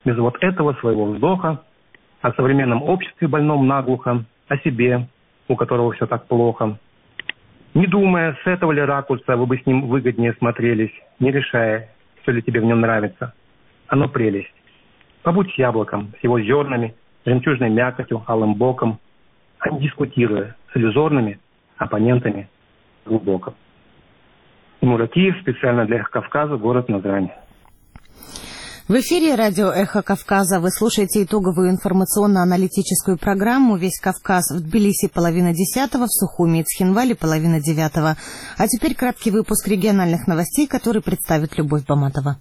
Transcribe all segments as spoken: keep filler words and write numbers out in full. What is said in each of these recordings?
без вот этого своего вздоха о современном обществе, больном наглухо, о себе, у которого все так плохо. Не думая, с этого ли ракурса вы бы с ним выгоднее смотрелись, не решая, все ли тебе в нем нравится. Оно прелесть. Побудь с яблоком, с его зернами, жемчужной мякотью, алым боком, а не дискутируя с иллюзорными оппонентами глубоко. Тимур Акиев, специально для Эхо Кавказа, город Назрань. В эфире радио «Эхо Кавказа». Вы слушаете итоговую информационно-аналитическую программу «Весь Кавказ». В Тбилиси половина десятого, в Сухуми и Цхинвале половина девятого. А теперь краткий выпуск региональных новостей, который представит Любовь Баматова.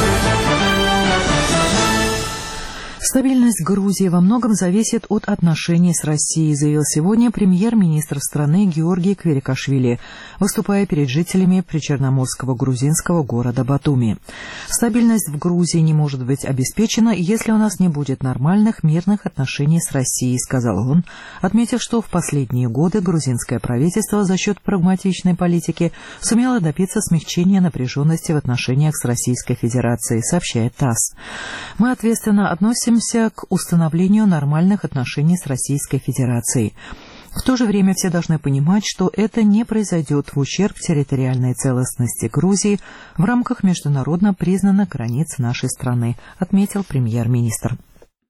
Стабильность Грузии во многом зависит от отношений с Россией, заявил сегодня премьер-министр страны Георгий Кверикашвили, выступая перед жителями причерноморского грузинского города Батуми. Стабильность в Грузии не может быть обеспечена, если у нас не будет нормальных мирных отношений с Россией, сказал он, отметив, что в последние годы грузинское правительство за счет прагматичной политики сумело добиться смягчения напряженности в отношениях с Российской Федерацией, сообщает ТАСС. Мы ответственно относимся к установлению нормальных отношений с Российской Федерацией. В то же время все должны понимать, что это не произойдет в ущерб территориальной целостности Грузии в рамках международно признанных границ нашей страны, отметил премьер-министр.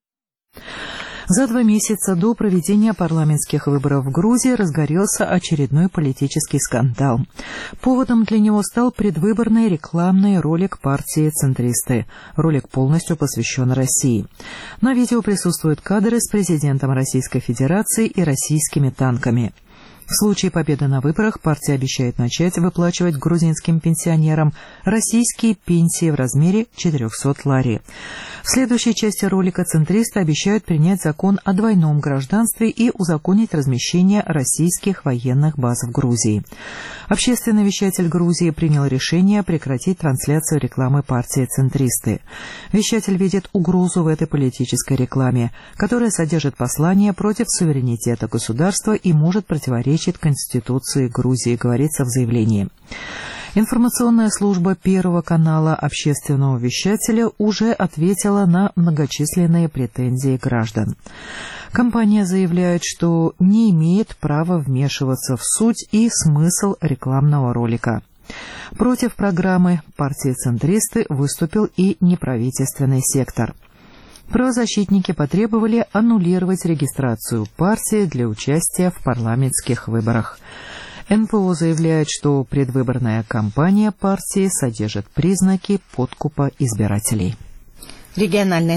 За два месяца до проведения парламентских выборов в Грузии разгорелся очередной политический скандал. Поводом для него стал предвыборный рекламный ролик партии «Центристы». Ролик полностью посвящен России. На видео присутствуют кадры с президентом Российской Федерации и российскими танками. В случае победы на выборах партия обещает начать выплачивать грузинским пенсионерам российские пенсии в размере четырехсот лари. В следующей части ролика центристы обещают принять закон о двойном гражданстве и узаконить размещение российских военных баз в Грузии. Общественный вещатель Грузии принял решение прекратить трансляцию рекламы партии «Центристы». Вещатель видит угрозу в этой политической рекламе, которая содержит послание против суверенитета государства и может противоречить Конституции Грузии, говорится в заявлении. Информационная служба Первого канала общественного вещателя уже ответила на многочисленные претензии граждан. Компания заявляет, что не имеет права вмешиваться в суть и смысл рекламного ролика. Против программы партии «Центристы» выступил и неправительственный сектор. Правозащитники потребовали аннулировать регистрацию партии для участия в парламентских выборах. эн пэ о заявляет, что предвыборная кампания партии содержит признаки подкупа избирателей. Региональные